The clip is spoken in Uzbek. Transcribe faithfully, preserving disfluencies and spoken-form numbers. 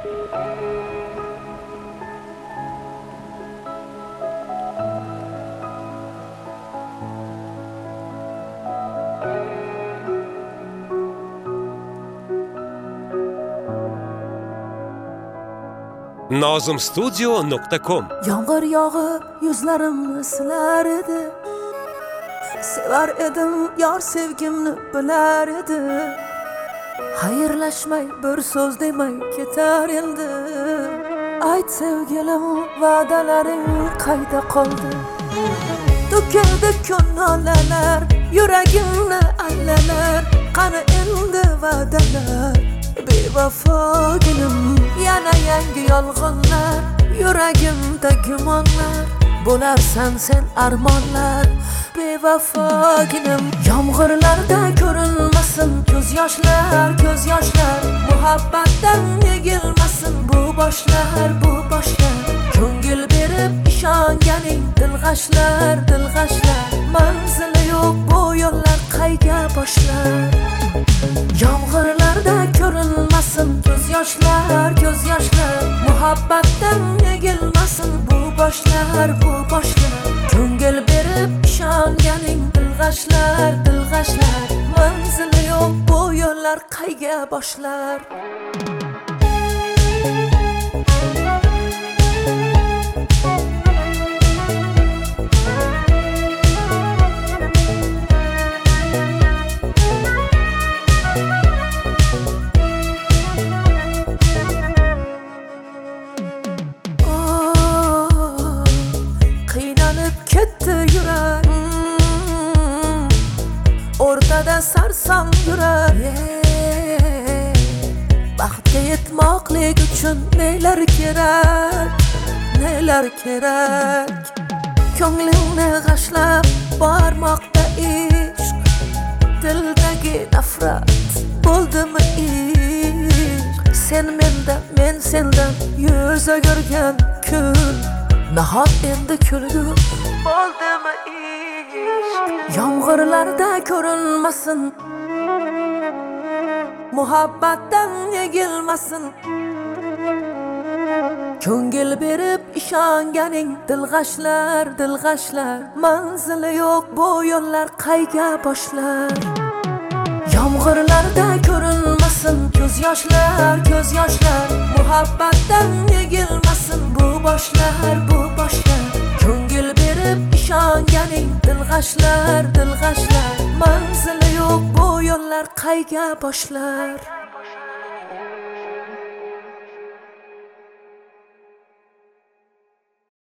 nozim studio nuqta com. Yomg'ir yog'ib yuzlarimni silar edi, sevar edim yor sevgimni bilar edi. Xayrlashmay bir so'z demay ketar endi. Ayt sevgilim, va'dalaring qayda qoldi? To'kildi ko'ngillar, yuragimni allalar. Qani endi va'dalar, bevafogilim. Yana yangi yolg'onlar, yuragimda gumonlar. Bo'larsan sen armonlar, bevafogilim. Yomg'irlarda ko'rinmasin ko'z yoshlar, ko'z yoshlar. Muhabbatdan yegilmasin bu boshlar, bu boshlar. Ko'ngil berib ishonganing dilg'ashlar, dilg'ashlar. Manzili yo'q bu yo'llar qayga boshlar? Yomg'irlarda ko'rinmasin ko'z yoshlar, ko'z yoshlar. Muhabbatdan yegilmasin bu boshlar, bu boshlar. Ko'ngil berib ishonganing dilg'ashlar, dilg'ashlar. Manzili yo'q bu yo'llar qayga boshlar? Ketdi yurak, o'rtada sarsam yurak. Baxtga yetmoqlik uchun nelar kerak, nelar kerak? Ko'nglingni g'ashlab bormoqda ishq, dildagi nafrat bo'ldimi ishq? Sen mendan, men sendan yuz o'girgan kun, nahot endi kulgu bo'ldimi ishq? Yomg'irlarda ko'rinmasin, muhabbatdan yegilmasin. Ko'ngil berib ishonganing dilg'ashlar, dilg'ashlar. Manzili yo'q bu yo'llar qayga boshlar? Yomg'irlarda ko'rinmasin ko'z yoshlar, ko'z yoshlar. Muhabbatdan yegilmasin bu boshlar, bu boshlar. Ko'ngil berib ishonganing dilg'ashlar, dilg'ashlar. Manzili yo'q bu yo'llar qayga boshlar?